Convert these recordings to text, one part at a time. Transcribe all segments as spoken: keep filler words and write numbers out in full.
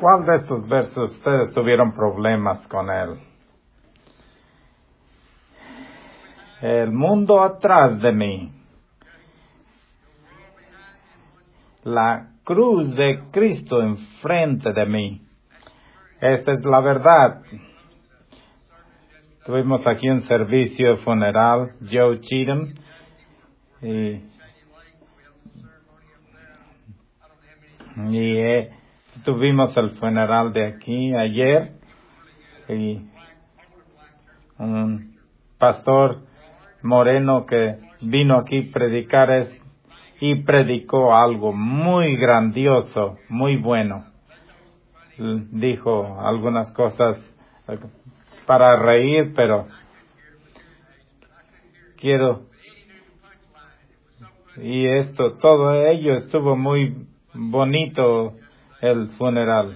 ¿Cuál de estos versos ustedes tuvieron problemas con él? El mundo atrás de mí. La cruz de Cristo enfrente de mí. Esta es la verdad. Tuvimos aquí un servicio funeral, Joe Cheatham, y, y eh, tuvimos el funeral de aquí ayer, y un pastor moreno que vino aquí a predicar es, y predicó algo muy grandioso, muy bueno. Dijo algunas cosas para reír, pero quiero, y esto, todo ello estuvo muy bonito, el funeral.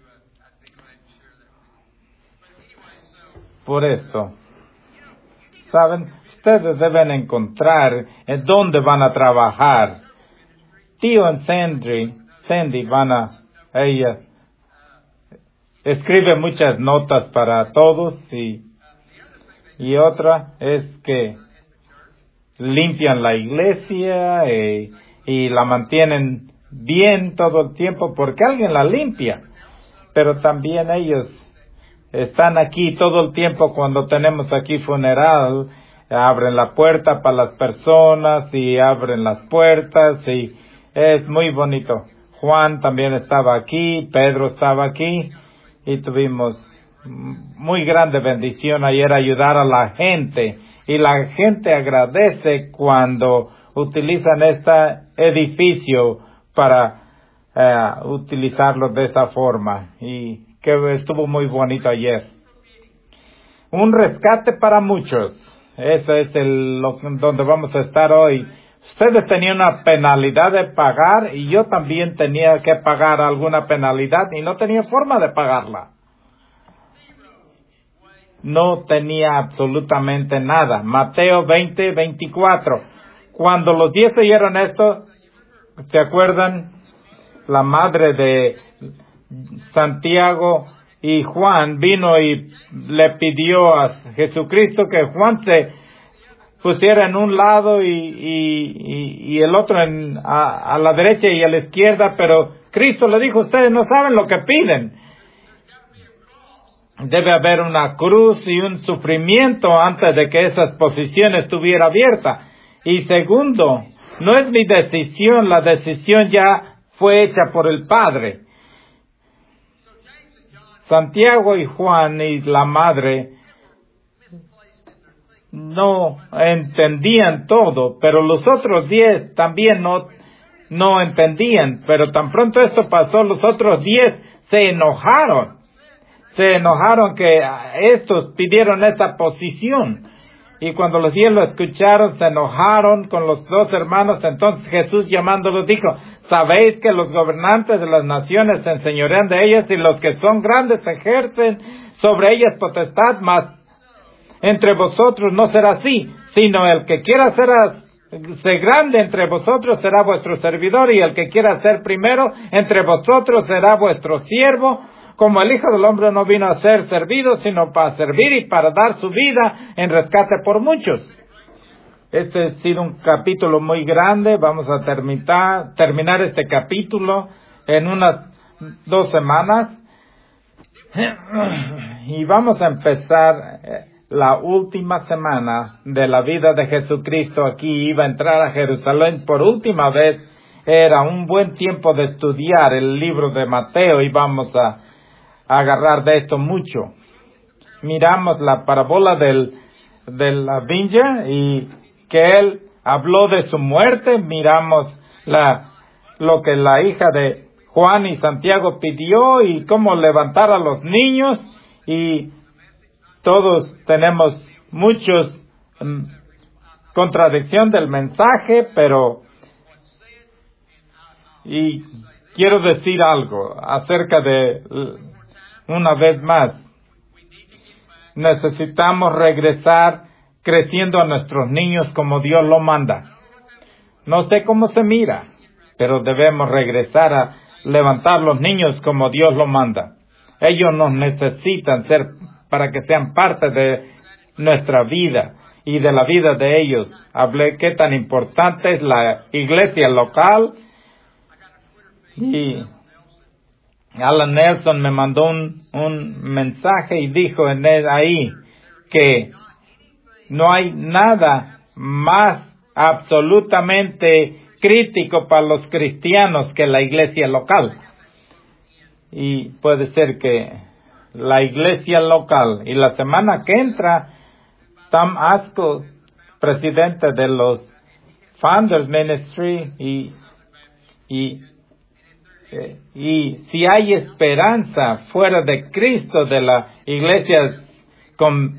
Por esto, saben, ustedes deben encontrar en dónde van a trabajar. Tío y Sandy, Sandy van a, ella escribe muchas notas para todos, y, y otra es que limpian la iglesia y, y la mantienen bien todo el tiempo porque alguien la limpia. Pero también ellos están aquí todo el tiempo cuando tenemos aquí funeral, abren la puerta para las personas y abren las puertas y es muy bonito. Juan también estaba aquí, Pedro estaba aquí y tuvimos muy grande bendición ayer ayudar a la gente. Y la gente agradece cuando utilizan este edificio para eh, utilizarlo de esa forma. Y que estuvo muy bonito ayer. Un rescate para muchos. Eso es el, lo, donde vamos a estar hoy. Ustedes tenían una penalidad de pagar y yo también tenía que pagar alguna penalidad y no tenía forma de pagarla. No tenía absolutamente nada. Mateo veinte, veinticuatro. Cuando los diez oyeron esto, ¿se acuerdan? La madre de Santiago y Juan vino y le pidió a Jesucristo que Juan se pusiera en un lado y, y, y, y el otro en, a, a la derecha y a la izquierda, pero Cristo le dijo, ustedes no saben lo que piden. Debe haber una cruz y un sufrimiento antes de que esa posición estuviera abierta. Y segundo, no es mi decisión, la decisión ya fue hecha por el Padre. Santiago y Juan y la madre no entendían todo, pero los otros diez también no, no entendían. Pero tan pronto esto pasó, los otros diez se enojaron. Se enojaron que estos pidieron esta posición. Y cuando los diez lo escucharon, se enojaron con los dos hermanos. Entonces Jesús llamándolos dijo, ¿sabéis que los gobernantes de las naciones se enseñorean de ellas y los que son grandes ejercen sobre ellas potestad? Mas entre vosotros no será así, sino el que quiera ser, ser grande entre vosotros será vuestro servidor y el que quiera ser primero entre vosotros será vuestro siervo. Como el Hijo del Hombre no vino a ser servido, sino para servir y para dar su vida en rescate por muchos. Este ha sido un capítulo muy grande. Vamos a terminar, terminar este capítulo en unas dos semanas. Y vamos a empezar la última semana de la vida de Jesucristo. Aquí iba a entrar a Jerusalén por última vez. Era un buen tiempo de estudiar el libro de Mateo y vamos a agarrar de esto mucho. Miramos la parábola del, de la viña y que él habló de su muerte. Miramos la, lo que la hija de Juan y Santiago pidió y cómo levantar a los niños y todos tenemos muchos um, contradicción del mensaje, pero y quiero decir algo acerca de una vez más, necesitamos regresar creciendo a nuestros niños como Dios lo manda. No sé cómo se mira, pero debemos regresar a levantar los niños como Dios lo manda. Ellos nos necesitan ser para que sean parte de nuestra vida y de la vida de ellos. Hablé qué tan importante es la iglesia local, y Alan Nelson me mandó un, un mensaje y dijo en él ahí que no hay nada más absolutamente crítico para los cristianos que la iglesia local. Y puede ser que la iglesia local, y la semana que entra, Tom Ascol, presidente de los Founders Ministry, y, y, eh, y si hay esperanza fuera de Cristo de la iglesia con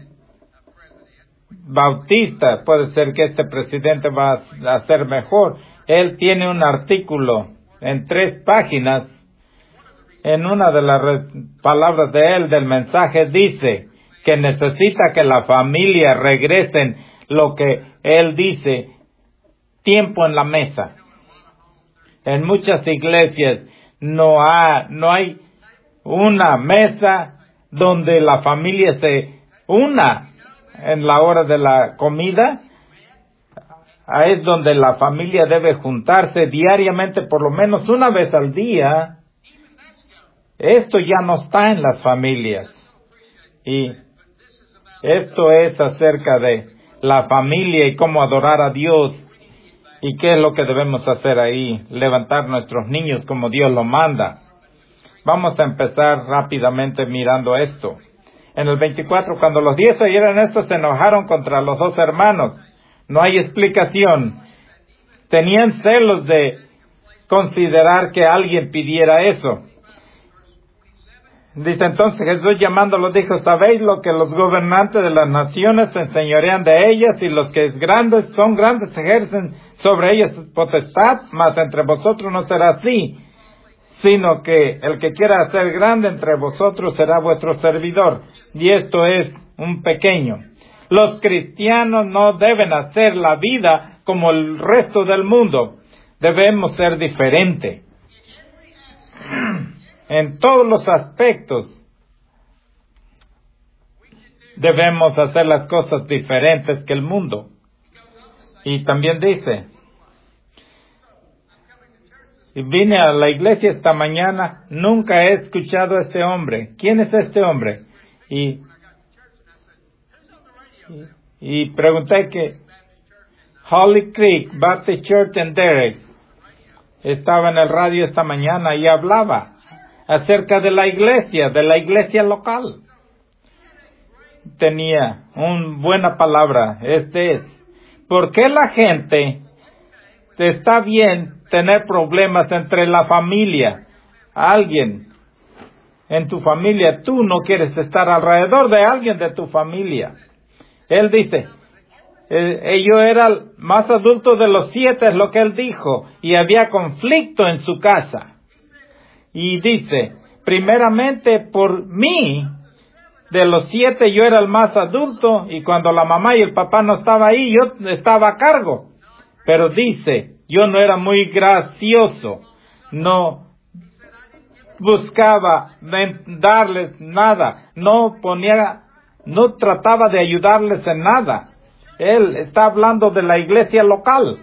Bautista, puede ser que este presidente va a ser mejor. Él tiene un artículo en tres páginas. En una de las palabras de él, del mensaje, dice que necesita que la familia regresen lo que él dice, tiempo en la mesa. En muchas iglesias no hay, no hay una mesa donde la familia se una en la hora de la comida. Es donde la familia debe juntarse diariamente, por lo menos una vez al día. Esto ya no está en las familias. Y esto es acerca de la familia y cómo adorar a Dios. ¿Y qué es lo que debemos hacer ahí? Levantar nuestros niños como Dios lo manda. Vamos a empezar rápidamente mirando esto. En el veinticuatro, cuando los diez oyeron esto, se enojaron contra los dos hermanos. No hay explicación. Tenían celos de considerar que alguien pidiera eso. Dice entonces Jesús llamándolos dijo, ¿sabéis lo que los gobernantes de las naciones se enseñorean de ellas y los que es grandes son grandes ejercen sobre ellas potestad? Mas entre vosotros no será así, sino que el que quiera ser grande entre vosotros será vuestro servidor. Y esto es un pequeño. Los cristianos no deben hacer la vida como el resto del mundo. Debemos ser diferentes. En todos los aspectos debemos hacer las cosas diferentes que el mundo. Y también dice, y vine a la iglesia esta mañana, nunca he escuchado a este hombre. ¿Quién es este hombre? Y, y, y pregunté que Holly Creek Baptist Church en Derek estaba en el radio esta mañana y hablaba acerca de la iglesia, de la iglesia local. Tenía una buena palabra. Este es, ¿por qué la gente está bien tener problemas entre la familia? Alguien en tu familia, tú no quieres estar alrededor de alguien de tu familia. Él dice, eh, yo era el más adulto de los siete, es lo que él dijo, y había conflicto en su casa. Y dice, primeramente por mí, de los siete yo era el más adulto, y cuando la mamá y el papá no estaban ahí, yo estaba a cargo. Pero dice, yo no era muy gracioso, no buscaba darles nada, no ponía, no trataba de ayudarles en nada. Él está hablando de la iglesia local.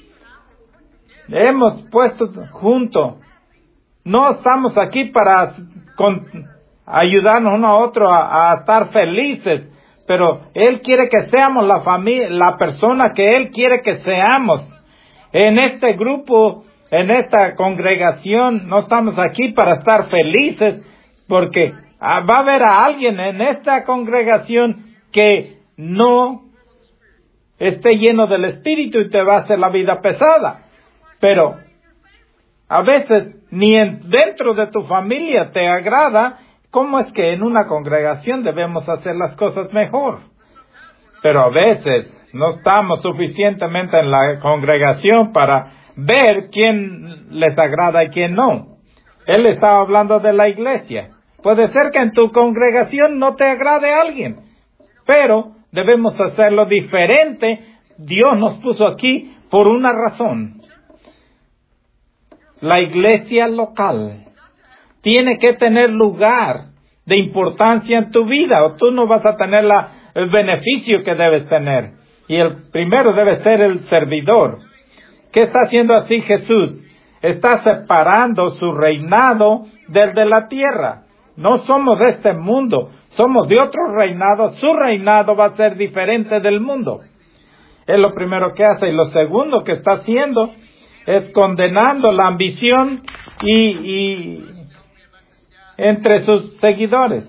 Hemos puesto junto. No estamos aquí para con, ayudarnos uno a otro a, a estar felices, pero Él quiere que seamos la familia, la persona que Él quiere que seamos. En este grupo, en esta congregación, no estamos aquí para estar felices, porque va a haber a alguien en esta congregación que no esté lleno del Espíritu y te va a hacer la vida pesada. Pero a veces ni en, dentro de tu familia te agrada. ¿Cómo es que en una congregación debemos hacer las cosas mejor? Pero a veces no estamos suficientemente en la congregación para ver quién les agrada y quién no. Él estaba hablando de la iglesia. Puede ser que en tu congregación no te agrade a alguien, pero debemos hacerlo diferente. Dios nos puso aquí por una razón. la iglesia local tiene que tener lugar de importancia en tu vida, o tú no vas a tener la, el beneficio que debes tener. Y el primero debe ser el servidor. ¿Qué está haciendo así Jesús? Está separando su reinado del de la tierra. No somos de este mundo, somos de otro reinado. Su reinado va a ser diferente del mundo. Es lo primero que hace. Y lo segundo que está haciendo es condenando la ambición y, y entre sus seguidores.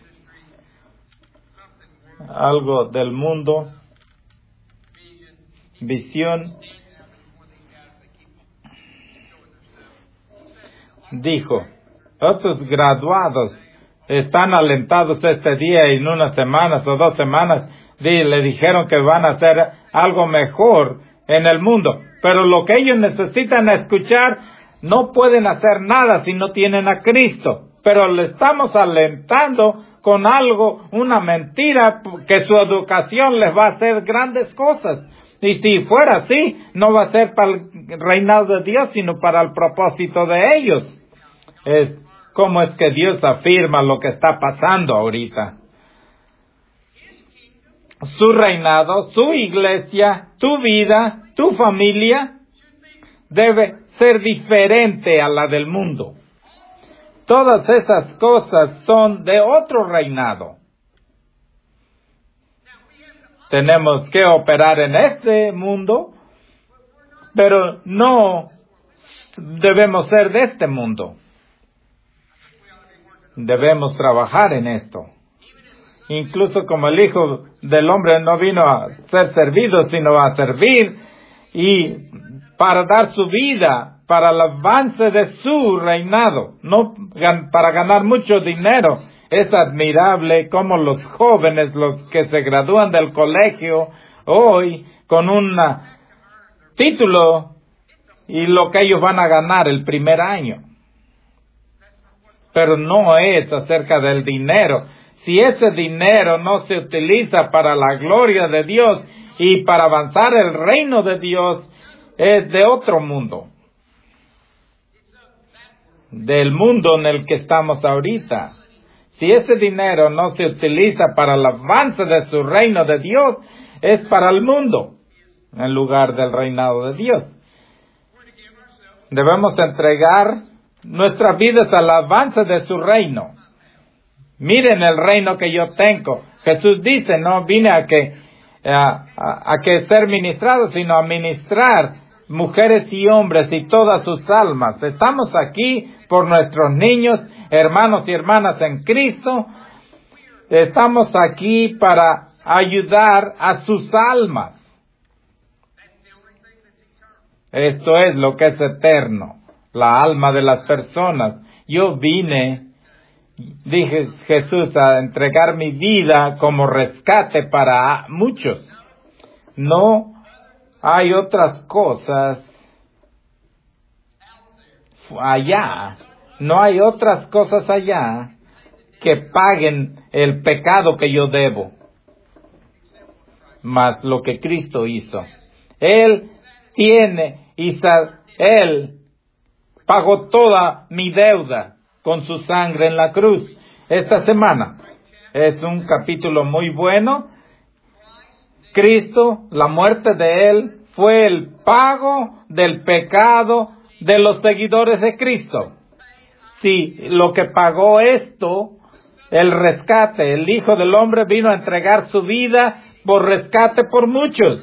Algo del mundo, visión. Dijo, otros graduados están alentados este día y en unas semanas o dos semanas le dijeron que van a hacer algo mejor en el mundo. Pero lo que ellos necesitan escuchar, no pueden hacer nada si no tienen a Cristo. Pero le estamos alentando con algo, una mentira, que su educación les va a hacer grandes cosas. Y si fuera así, no va a ser para el reinado de Dios, sino para el propósito de ellos. Es cómo es que Dios afirma lo que está pasando ahorita. Su reinado, su iglesia, tu vida, tu familia debe ser diferente a la del mundo. Todas esas cosas son de otro reinado. Tenemos que operar en este mundo, pero no debemos ser de este mundo. Debemos trabajar en esto. Incluso como el Hijo del Hombre no vino a ser servido, sino a servir y para dar su vida para el avance de su reinado, no para ganar mucho dinero. Es admirable cómo los jóvenes, los que se gradúan del colegio hoy con un título y lo que ellos van a ganar el primer año. Pero no es acerca del dinero. Si ese dinero no se utiliza para la gloria de Dios y para avanzar el reino de Dios, es de otro mundo. Del mundo en el que estamos ahorita. Si ese dinero no se utiliza para el avance de su reino de Dios, es para el mundo, en lugar del reinado de Dios. Debemos entregar nuestras vidas al avance de su reino. Miren el reino que yo tengo. Jesús dice, no vine a que a, a, a que ser ministrado, sino a ministrar mujeres y hombres y todas sus almas. Estamos aquí por nuestros niños, hermanos y hermanas en Cristo. Estamos aquí para ayudar a sus almas. Esto es lo que es eterno, la alma de las personas. Yo vine, dije Jesús, a entregar mi vida como rescate para muchos. No hay otras cosas allá, no hay otras cosas allá que paguen el pecado que yo debo, más lo que Cristo hizo. Él tiene, y Él pagó toda mi deuda con su sangre en la cruz. Esta semana es un capítulo muy bueno. Cristo, la muerte de Él, fue el pago del pecado de los seguidores de Cristo. Si lo que pagó esto, el rescate, el Hijo del Hombre vino a entregar su vida por rescate por muchos.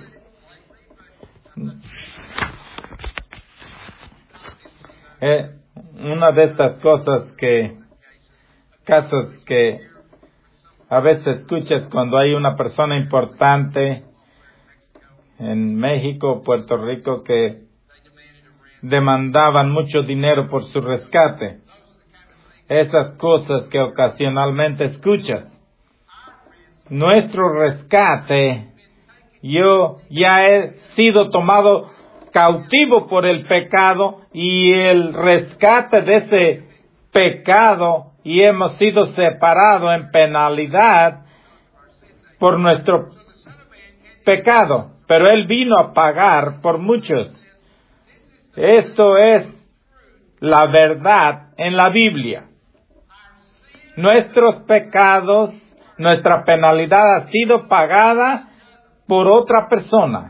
Eh, una de estas cosas que, casos que a veces escuchas cuando hay una persona importante en México, Puerto Rico, que demandaban mucho dinero por su rescate. Esas cosas que ocasionalmente escuchas. Nuestro rescate, yo ya he sido tomado cautivo por el pecado y el rescate de ese pecado, y hemos sido separados en penalidad por nuestro pecado, pero Él vino a pagar por muchos. Esto es la verdad en la Biblia. Nuestros pecados, nuestra penalidad ha sido pagada por otra persona.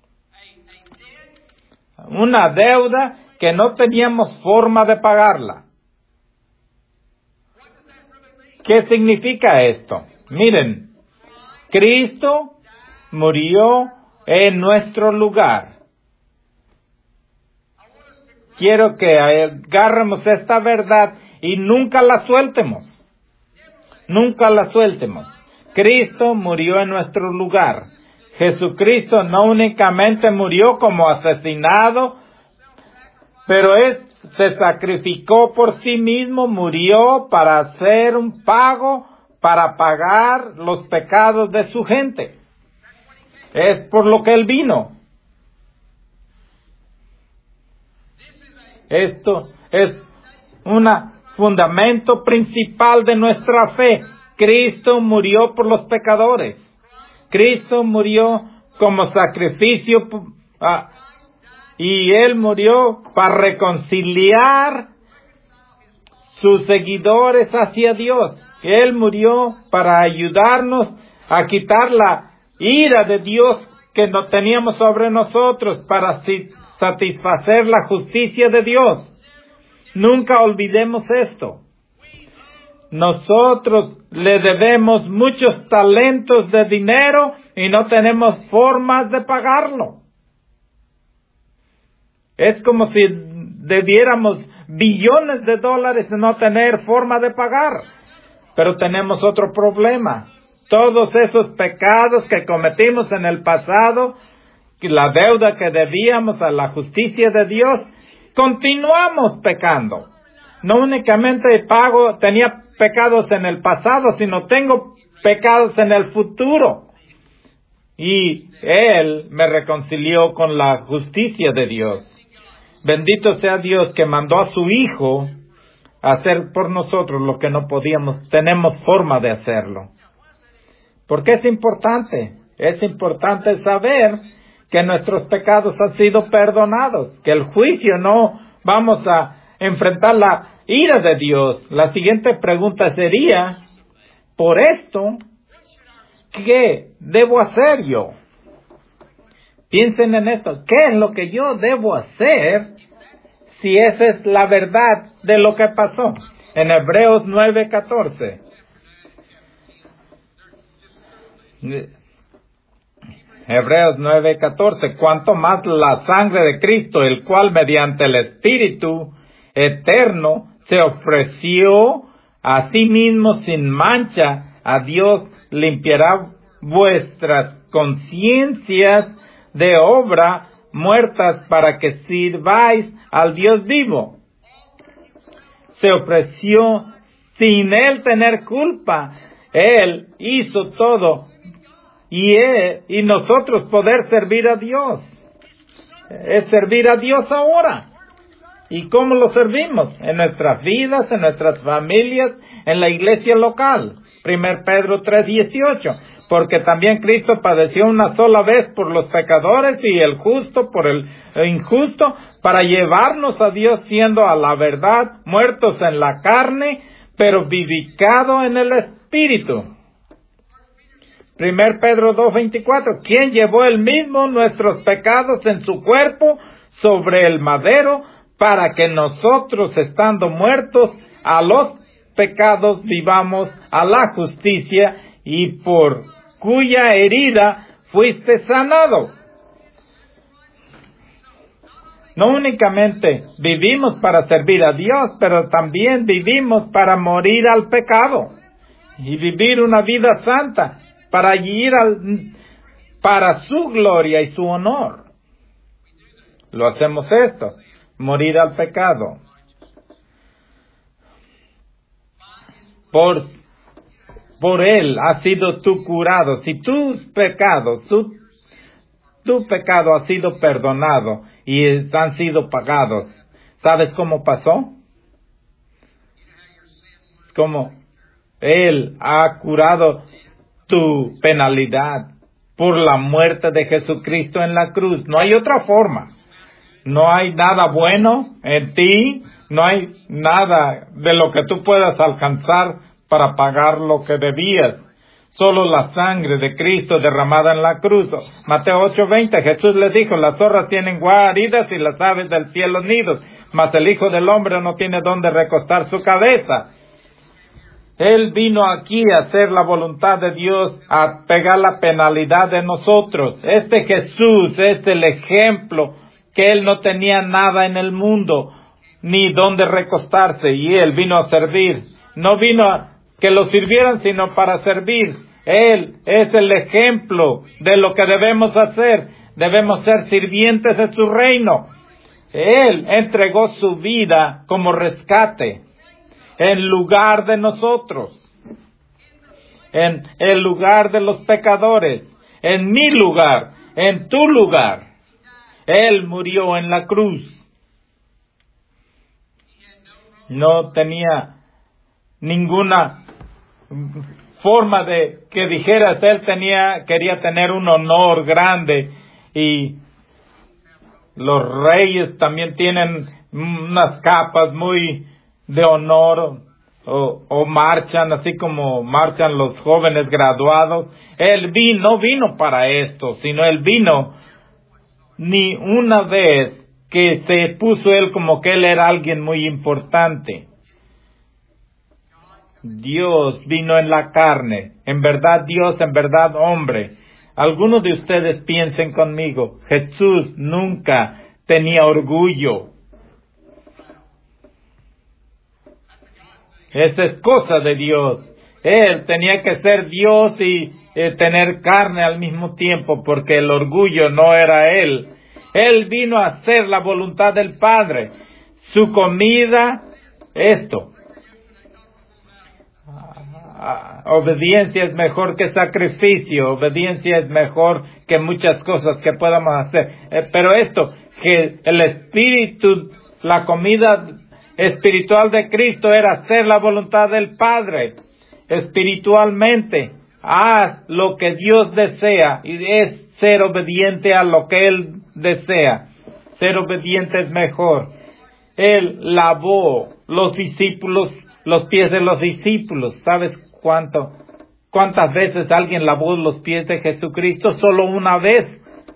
Una deuda que no teníamos forma de pagarla. ¿Qué significa esto? Miren, Cristo murió en nuestro lugar. Quiero que agarremos esta verdad y nunca la sueltemos. Nunca la sueltemos. Cristo murió en nuestro lugar. Jesucristo no únicamente murió como asesinado, pero Él se sacrificó por sí mismo, murió para hacer un pago, para pagar los pecados de su gente. Es por lo que Él vino. Esto es un fundamento principal de nuestra fe. Cristo murió por los pecadores. Cristo murió como sacrificio uh, y Él murió para reconciliar sus seguidores hacia Dios. Él murió para ayudarnos a quitar la ira de Dios que no teníamos sobre nosotros, para satisfacer la justicia de Dios. Nunca olvidemos esto. Nosotros le debemos muchos talentos de dinero y no tenemos formas de pagarlo. Es como si debiéramos billones de dólares y no tener forma de pagar. Pero tenemos otro problema. Todos esos pecados que cometimos en el pasado, la deuda que debíamos a la justicia de Dios, continuamos pecando. No únicamente pago, tenía pecados en el pasado, sino tengo pecados en el futuro. Y Él me reconcilió con la justicia de Dios. Bendito sea Dios que mandó a su Hijo a hacer por nosotros lo que no podíamos, tenemos forma de hacerlo. ¿Por qué es importante? Es importante saber que nuestros pecados han sido perdonados, que el juicio no vamos a enfrentar la ira de Dios. La siguiente pregunta sería, por esto, ¿qué debo hacer yo? Piensen en esto, ¿qué es lo que yo debo hacer si esa es la verdad de lo que pasó? En Hebreos nueve catorce. Hebreos nueve catorce. Cuanto más la sangre de Cristo, el cual mediante el Espíritu eterno se ofreció a sí mismo sin mancha a Dios, limpiará vuestras conciencias de obra muertas para que sirváis al Dios vivo. Se ofreció sin Él tener culpa. Él hizo todo. Y, él, y nosotros poder servir a Dios. Es servir a Dios ahora. ¿Y cómo lo servimos? En nuestras vidas, en nuestras familias, en la iglesia local. Primero Pedro tres dieciocho. Porque también Cristo padeció una sola vez por los pecadores y el justo por el injusto, para llevarnos a Dios, siendo a la verdad muertos en la carne, pero vivificado en el Espíritu. Primero Pedro dos veinticuatro. ¿Quién llevó él mismo nuestros pecados en su cuerpo sobre el madero, para que nosotros, estando muertos a los pecados, vivamos a la justicia, y por cuya herida fuiste sanado? No únicamente vivimos para servir a Dios, pero también vivimos para morir al pecado y vivir una vida santa, para ir al, para su gloria y su honor. Lo hacemos esto, morir al pecado. Por, por Él has sido tú curado. Si tus pecados, tu, tu pecado ha sido perdonado y han sido pagados, ¿sabes cómo pasó? Como Él ha curado tu penalidad por la muerte de Jesucristo en la cruz. No hay otra forma. No hay nada bueno en ti, No hay nada de lo que tú puedas alcanzar para pagar lo que debías. Solo la sangre de Cristo derramada en la cruz. Mateo ocho veinte, Jesús les dijo, las zorras tienen guaridas y las aves del cielo nidos, mas el Hijo del Hombre no tiene dónde recostar su cabeza. Él vino aquí a hacer la voluntad de Dios, a pegar la penalidad de nosotros. Este Jesús es el ejemplo que Él no tenía nada en el mundo, ni dónde recostarse, y Él vino a servir. No vino a que lo sirvieran, sino para servir. Él es el ejemplo de lo que debemos hacer. Debemos ser sirvientes de su reino. Él entregó su vida como rescate en lugar de nosotros, en el lugar de los pecadores, en mi lugar, en tu lugar. Él murió en la cruz. No tenía ninguna forma de que dijeras, él tenía, quería tener un honor grande, y los reyes también tienen unas capas muy de honor, o, o marchan así como marchan los jóvenes graduados. Él vino, no vino para esto, sino él vino ni una vez que se puso él como que él era alguien muy importante. Dios vino en la carne, en verdad Dios, en verdad hombre. Algunos de ustedes piensen conmigo, Jesús nunca tenía orgullo. Esa es cosa de Dios. Él tenía que ser Dios y eh, tener carne al mismo tiempo, porque el orgullo no era Él. Él vino a hacer la voluntad del Padre. Su comida, esto. Ah, obediencia es mejor que sacrificio. Obediencia es mejor que muchas cosas que podamos hacer. Eh, pero esto, que el espíritu, la comida espiritual de Cristo era hacer la voluntad del Padre. Espiritualmente, haz lo que Dios desea, y es ser obediente a lo que Él desea. Ser obediente es mejor. Él lavó los discípulos, los pies de los discípulos. ¿Sabes cuánto? ¿Cuántas veces alguien lavó los pies de Jesucristo? Solo una vez.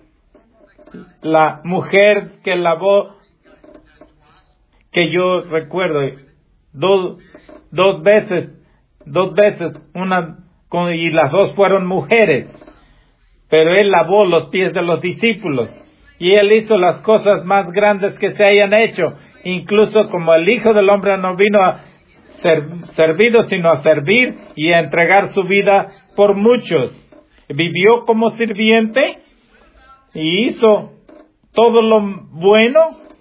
La mujer que lavó, que yo recuerdo, dos, dos veces, dos veces, una, y las dos fueron mujeres, pero él lavó los pies de los discípulos, y él hizo las cosas más grandes que se hayan hecho, incluso como el Hijo del Hombre no vino a ser servido, sino a servir y a entregar su vida por muchos. Vivió como sirviente y hizo todo lo bueno,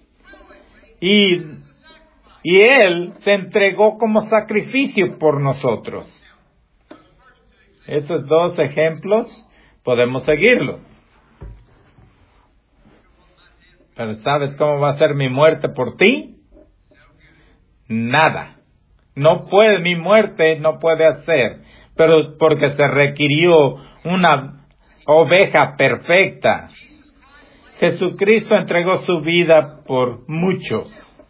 y Y Él se entregó como sacrificio por nosotros. Esos dos ejemplos podemos seguirlos. Pero ¿sabes cómo va a ser mi muerte por ti? Nada. No puede, mi muerte no puede hacer. Pero porque se requirió una oveja perfecta. Jesucristo entregó su vida por muchos.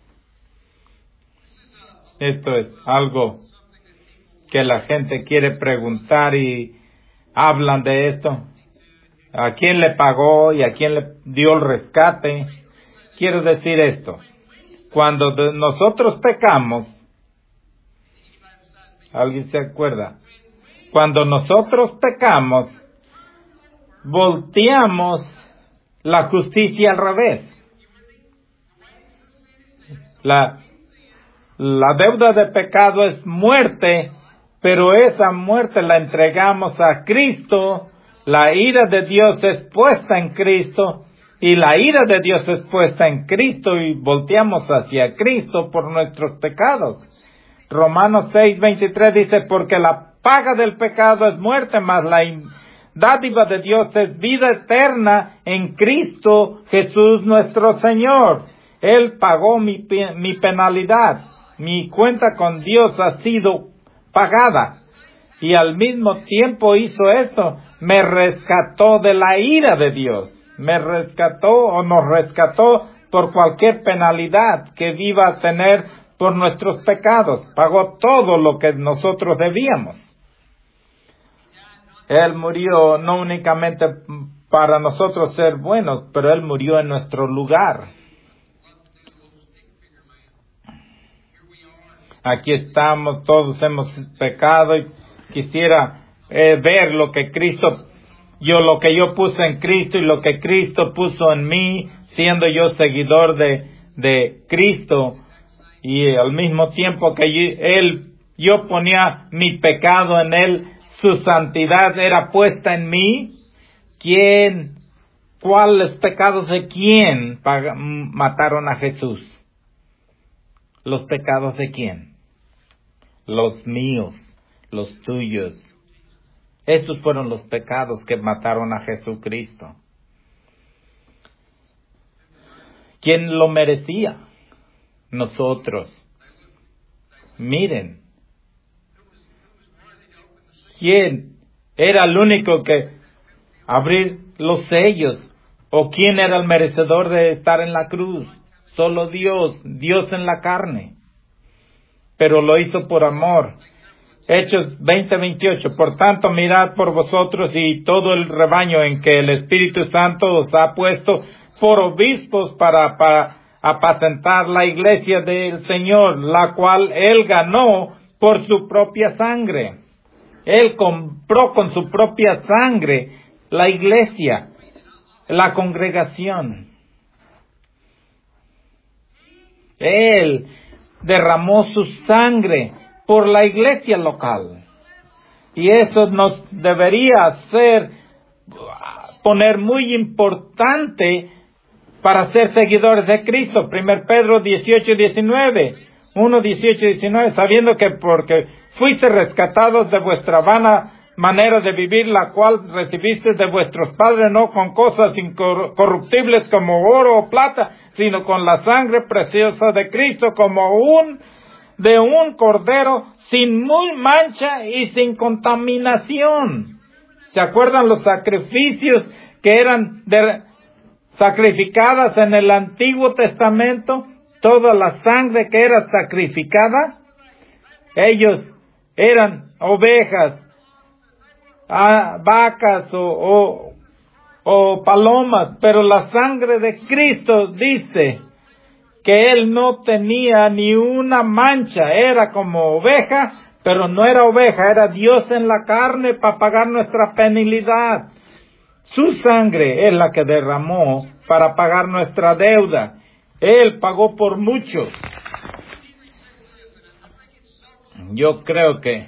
Esto es algo que la gente quiere preguntar y hablan de esto. ¿A quién le pagó y a quién le dio el rescate? Quiero decir esto. Cuando de nosotros pecamos, ¿alguien se acuerda? Cuando nosotros pecamos, volteamos la justicia al revés. La La deuda de pecado es muerte, pero esa muerte la entregamos a Cristo. La ira de Dios es puesta en Cristo, y la ira de Dios es puesta en Cristo, y volteamos hacia Cristo por nuestros pecados. Romanos seis veintitrés dice, porque la paga del pecado es muerte, mas la dádiva de Dios es vida eterna en Cristo Jesús nuestro Señor. Él pagó mi, mi penalidad. Mi cuenta con Dios ha sido pagada, y al mismo tiempo hizo esto, me rescató de la ira de Dios, me rescató o nos rescató por cualquier penalidad que iba a tener por nuestros pecados. Pagó todo lo que nosotros debíamos. Él murió no únicamente para nosotros ser buenos, pero Él murió en nuestro lugar. Aquí estamos, todos hemos pecado y quisiera eh, ver lo que Cristo, yo lo que yo puse en Cristo y lo que Cristo puso en mí, siendo yo seguidor de, de Cristo, y al mismo tiempo que yo, Él, yo ponía mi pecado en Él, su santidad era puesta en mí. ¿Quién, cuáles pecados de quién pag- mataron a Jesús? ¿Los pecados de quién? Los míos, los tuyos. Esos fueron los pecados que mataron a Jesucristo. ¿Quién lo merecía? Nosotros. Miren. ¿Quién era el único que abrir los sellos? ¿O quién era el merecedor de estar en la cruz? Solo Dios, Dios en la carne. Pero lo hizo por amor. Hechos veinte veintiocho. Por tanto, mirad por vosotros y todo el rebaño en que el Espíritu Santo os ha puesto por obispos para, para apacentar la iglesia del Señor, la cual Él ganó por su propia sangre. Él compró con su propia sangre la iglesia, la congregación. Él derramó su sangre por la iglesia local. Y eso nos debería hacer poner muy importante para ser seguidores de Cristo. Primero Pedro dieciocho diecinueve. uno dieciocho diecinueve. Sabiendo que porque fuiste rescatados de vuestra vana manera de vivir, la cual recibiste de vuestros padres, no con cosas incorruptibles como oro o plata, sino con la sangre preciosa de Cristo, como un de un cordero sin muy mancha y sin contaminación. ¿Se acuerdan los sacrificios que eran de, sacrificadas en el Antiguo Testamento? Toda la sangre que era sacrificada, ellos eran ovejas, a, vacas o, o, o palomas, pero la sangre de Cristo dice que Él no tenía ni una mancha, era como oveja, pero no era oveja, era Dios en la carne para pagar nuestra penalidad. Su sangre es la que derramó para pagar nuestra deuda. Él pagó por muchos. Yo creo que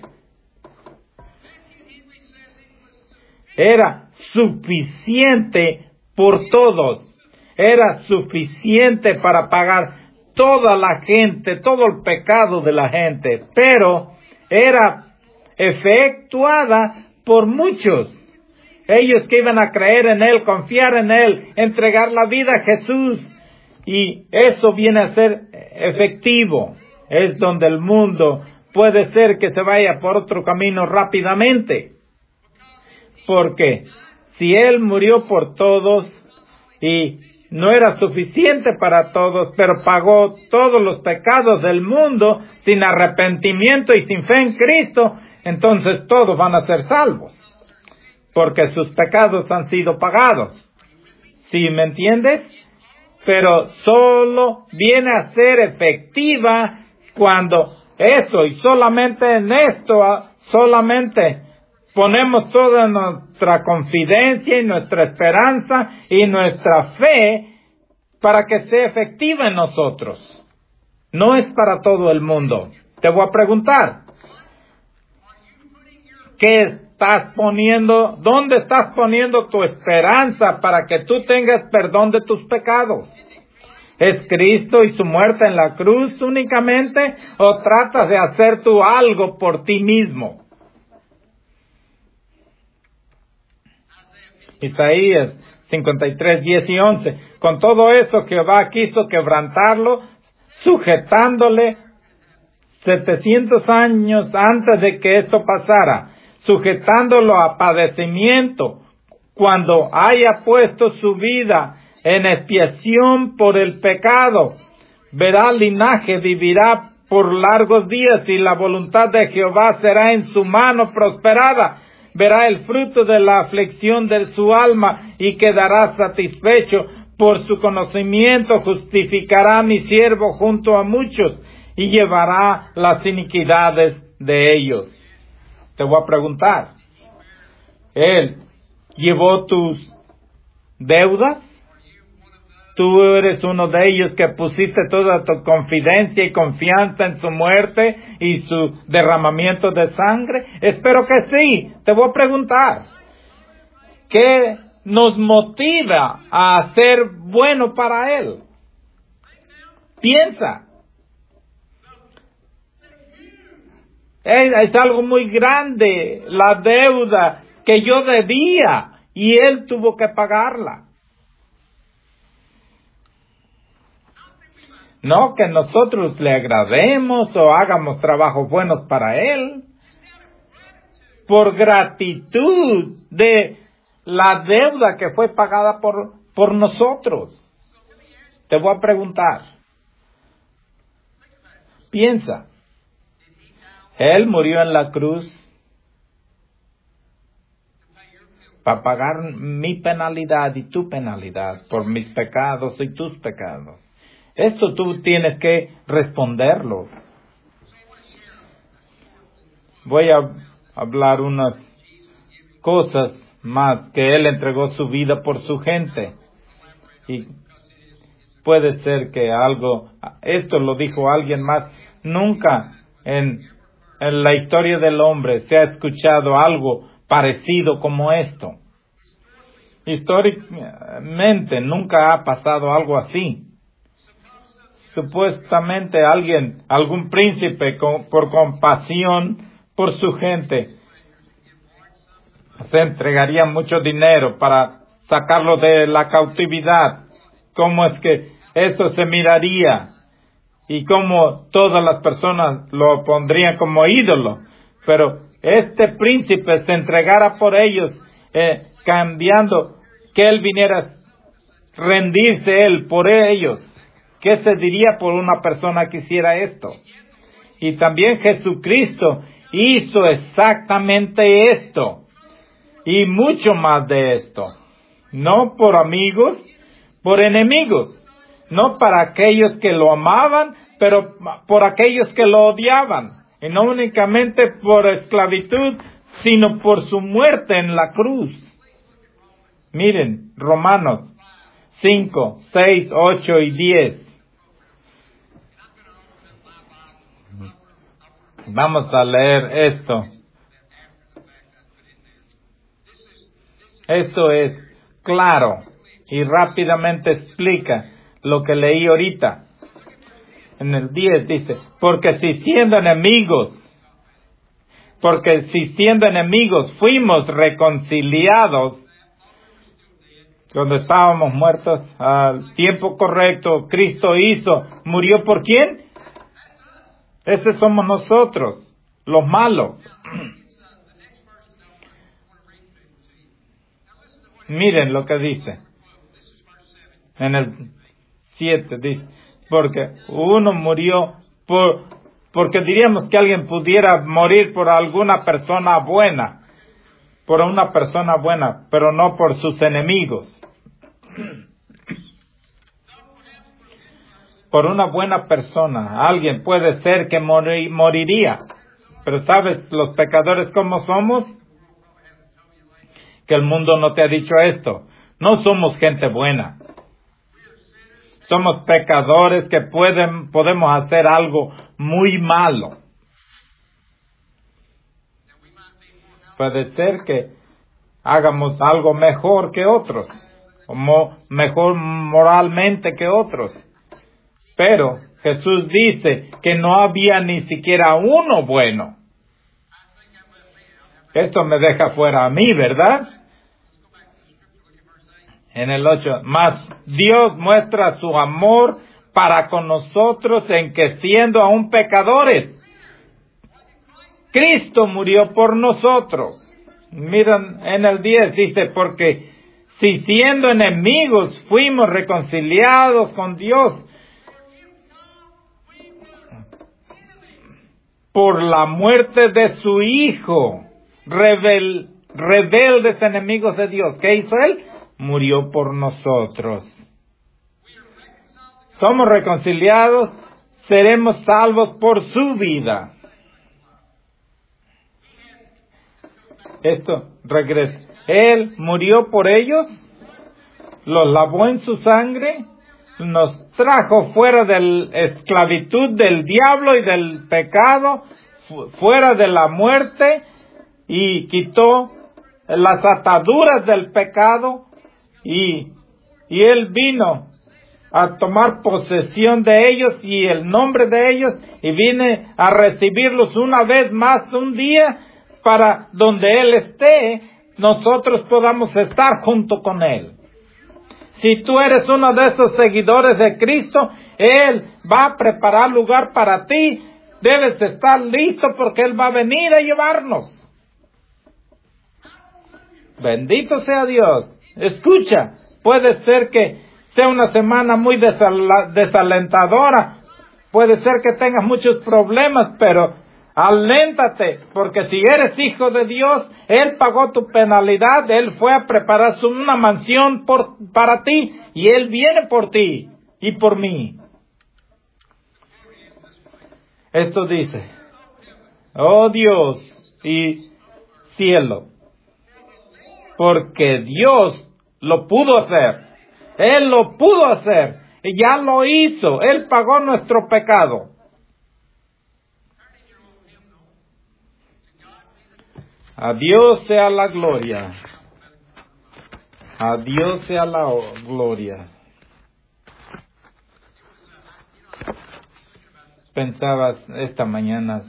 era suficiente por todos. Era suficiente para pagar toda la gente, todo el pecado de la gente, pero era efectuada por muchos. Ellos que iban a creer en Él, confiar en Él, entregar la vida a Jesús. Y eso viene a ser efectivo. Es donde el mundo puede ser que se vaya por otro camino rápidamente. Porque si Él murió por todos y no era suficiente para todos, pero pagó todos los pecados del mundo sin arrepentimiento y sin fe en Cristo, entonces todos van a ser salvos, porque sus pecados han sido pagados. ¿Sí me entiendes? Pero solo viene a ser efectiva cuando eso, y solamente en esto, solamente ponemos toda nuestra confidencia y nuestra esperanza y nuestra fe para que sea efectiva en nosotros. No es para todo el mundo. Te voy a preguntar, ¿qué estás poniendo, dónde estás poniendo tu esperanza para que tú tengas perdón de tus pecados? ¿Es Cristo y su muerte en la cruz únicamente, o tratas de hacer tú algo por ti mismo? Isaías cincuenta y tres, diez y once. Con todo eso, Jehová quiso quebrantarlo, sujetándole setecientos años antes de que esto pasara, sujetándolo a padecimiento, cuando haya puesto su vida en expiación por el pecado. Verá linaje, vivirá por largos días, y la voluntad de Jehová será en su mano prosperada. Verá el fruto de la aflicción de su alma, y quedará satisfecho. Por su conocimiento justificará a mi siervo junto a muchos, y llevará las iniquidades de ellos. Te voy a preguntar, ¿él llevó tus deudas? ¿Tú eres uno de ellos que pusiste toda tu confidencia y confianza en su muerte y su derramamiento de sangre? Espero que sí. Te voy a preguntar, ¿qué nos motiva a ser bueno para Él? Piensa. Es, es algo muy grande la deuda que yo debía y Él tuvo que pagarla. No que nosotros le agrademos o hagamos trabajos buenos para Él. Por gratitud de la deuda que fue pagada por, por nosotros. Te voy a preguntar. Piensa. Él murió en la cruz para pagar mi penalidad y tu penalidad por mis pecados y tus pecados. Esto tú tienes que responderlo. Voy a hablar unas cosas más, que Él entregó su vida por su gente. Y puede ser que algo, esto lo dijo alguien más, nunca en, en la historia del hombre se ha escuchado algo parecido como esto. Históricamente nunca ha pasado algo así. Supuestamente alguien, algún príncipe con, por compasión por su gente, se entregaría mucho dinero para sacarlo de la cautividad. ¿Cómo es que eso se miraría? Y cómo todas las personas lo pondrían como ídolo. Pero este príncipe se entregara por ellos, eh, cambiando que él viniera a rendirse él por ellos. ¿Qué se diría por una persona que hiciera esto? Y también Jesucristo hizo exactamente esto. Y mucho más de esto. No por amigos, por enemigos. No para aquellos que lo amaban, pero por aquellos que lo odiaban. Y no únicamente por esclavitud, sino por su muerte en la cruz. Miren, Romanos cinco, seis, ocho y diez. Vamos a leer esto. Esto es claro y rápidamente explica lo que leí ahorita. En el diez dice, porque si siendo enemigos, porque si siendo enemigos fuimos reconciliados, cuando estábamos muertos al tiempo correcto, Cristo hizo, murió por quién? Ese somos nosotros, los malos. Miren lo que dice. En el siete dice, porque uno murió por, porque diríamos que alguien pudiera morir por alguna persona buena, por una persona buena, pero no por sus enemigos. Por una buena persona, alguien puede ser que mori, moriría. Pero ¿sabes los pecadores cómo somos? Que el mundo no te ha dicho esto. No somos gente buena. Somos pecadores que pueden, podemos hacer algo muy malo. Puede ser que hagamos algo mejor que otros, o mo, mejor moralmente que otros. Pero Jesús dice que no había ni siquiera uno bueno. Esto me deja fuera a mí, ¿verdad? En el ocho, mas Dios muestra su amor para con nosotros en que siendo aún pecadores, Cristo murió por nosotros. Miren, en el diez dice, porque Si siendo enemigos fuimos reconciliados con Dios por la muerte de su Hijo, rebel, rebeldes enemigos de Dios. ¿Qué hizo Él? Murió por nosotros. Somos reconciliados, seremos salvos por su vida. Esto regresa. Él murió por ellos, los lavó en su sangre, nos trajo fuera de la esclavitud del diablo y del pecado, fu- fuera de la muerte, y quitó las ataduras del pecado, y, y Él vino a tomar posesión de ellos y el nombre de ellos, y viene a recibirlos una vez más un día, para donde Él esté, nosotros podamos estar junto con Él. Si tú eres uno de esos seguidores de Cristo, Él va a preparar lugar para ti. Debes estar listo porque Él va a venir a llevarnos. Bendito sea Dios. Escucha, puede ser que sea una semana muy desal- desalentadora. Puede ser que tengas muchos problemas, pero aléntate, porque si eres hijo de Dios, Él pagó tu penalidad, Él fue a preparar su- una mansión por, para ti, y Él viene por ti y por mí. Esto dice, oh Dios y cielo, porque Dios lo pudo hacer, Él lo pudo hacer, y ya lo hizo, Él pagó nuestro pecado. A Dios sea la gloria. A Dios sea la gloria. Pensaba esta mañana,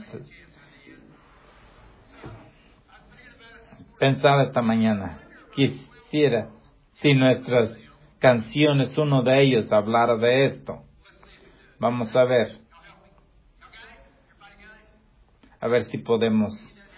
pensaba esta mañana, quisiera si nuestras canciones, uno de ellos, hablara de esto. Vamos a ver, a ver si podemos.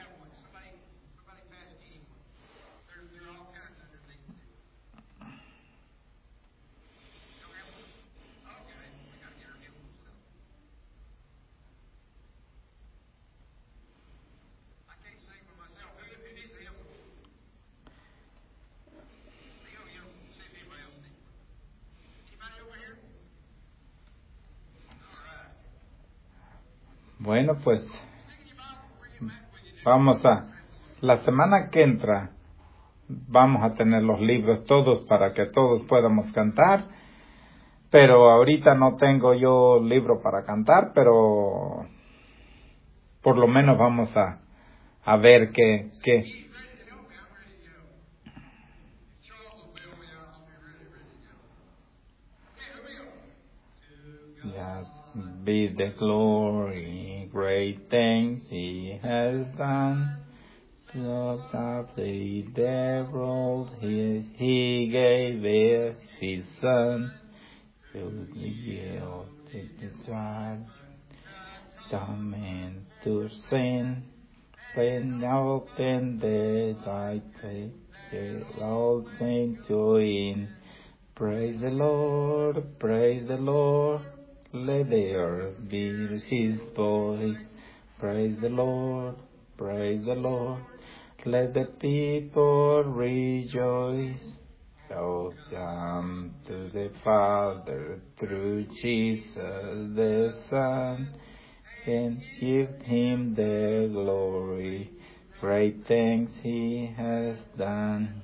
Bueno, pues vamos a, la semana que entra, vamos a tener los libros todos para que todos podamos cantar, pero ahorita no tengo yo libro para cantar, pero por lo menos vamos a, a ver qué, qué. Ya, be the glory, great things He has done. So that the world He, he gave us His Son. To yield to desire, some men to sin, sin open the light, all things to in. Praise the Lord, praise the Lord, let the earth be His voice. Praise the Lord, praise the Lord, let the people rejoice. So come to the Father through Jesus the Son, and give Him the glory. Great things He has done.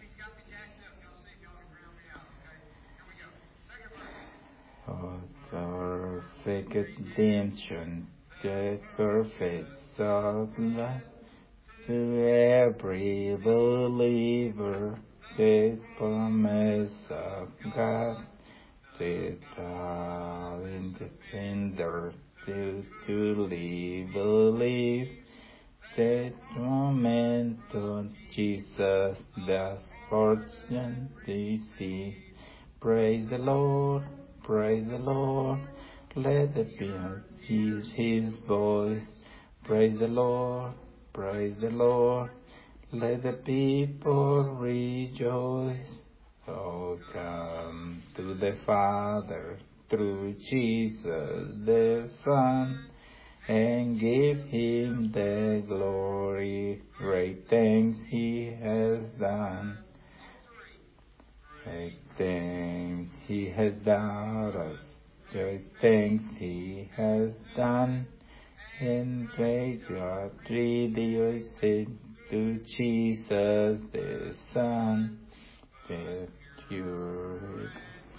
Oh, perfect redemption, the perfect of love to every believer. The promise of God, the in the tender to to live, believe. The moment of Jesus, the fortune to see. Praise the Lord, praise the Lord. Let the people hear His voice. Praise the Lord, praise the Lord. Let the people rejoice. Oh, come to the Father through Jesus the Son, and give him the glory, great things he has done. Great things he has done us, great things he has done. And great God rejoicing to Jesus the Son, the pure,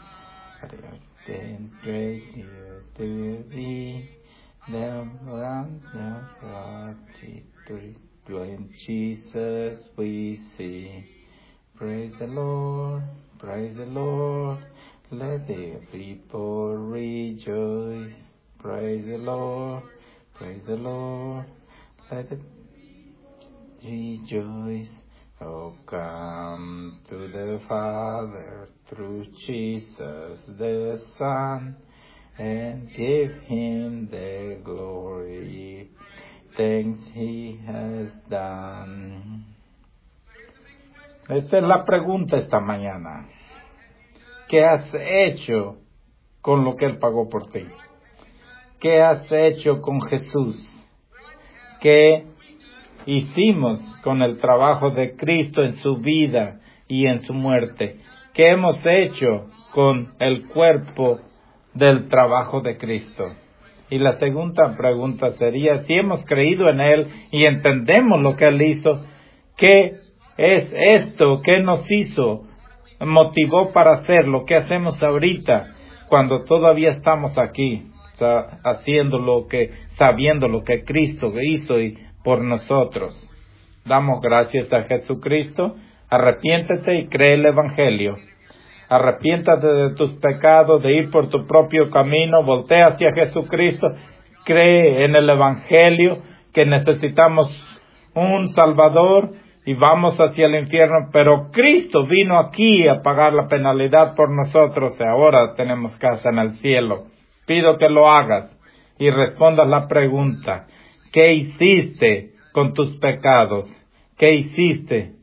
and great to thee, the one of in Jesus we see. Praise the Lord, praise the Lord, let the people rejoice. Praise the Lord, praise the Lord, let it rejoice. Oh, come to the Father through Jesus the Son, and give him the glory, things he has done. Esta es la pregunta esta mañana. ¿Qué has hecho con lo que Él pagó por ti? ¿Qué has hecho con Jesús? ¿Qué hicimos con el trabajo de Cristo en su vida y en su muerte? ¿Qué hemos hecho con el cuerpo del trabajo de Cristo? Y la segunda pregunta sería, si hemos creído en Él y entendemos lo que Él hizo, ¿qué es esto? ¿Qué nos hizo? ¿Motivó para hacer lo que hacemos ahorita cuando todavía estamos aquí, haciendo lo que, sabiendo lo que Cristo hizo y por nosotros? Damos gracias a Jesucristo. Arrepiéntete y cree el Evangelio. Arrepiéntate de tus pecados, de ir por tu propio camino, voltea hacia Jesucristo, cree en el Evangelio, que necesitamos un Salvador y vamos hacia el infierno, pero Cristo vino aquí a pagar la penalidad por nosotros y ahora tenemos casa en el cielo. Pido que lo hagas y respondas la pregunta, ¿qué hiciste con tus pecados? ¿Qué hiciste